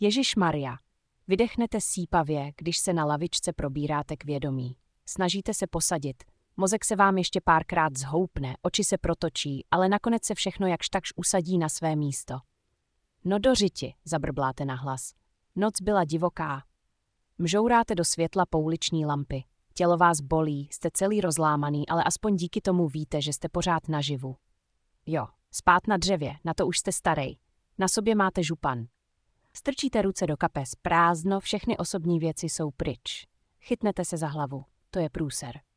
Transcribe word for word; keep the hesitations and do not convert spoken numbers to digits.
Ježišmarja. Vydechnete sípavě, když se na lavičce probíráte k vědomí. Snažíte se posadit. Mozek se vám ještě párkrát zhoupne, oči se protočí, ale nakonec se všechno jakž takž usadí na své místo. No do řiti, zabrbláte nahlas. Noc byla divoká. Mžouráte do světla pouliční lampy. Tělo vás bolí, jste celý rozlámaný, ale aspoň díky tomu víte, že jste pořád naživu. Jo, spát na dřevě, na to už jste starej. Na sobě máte župan. Strčíte ruce do kapes, prázdno, všechny osobní věci jsou pryč. Chytnete se za hlavu, to je průser.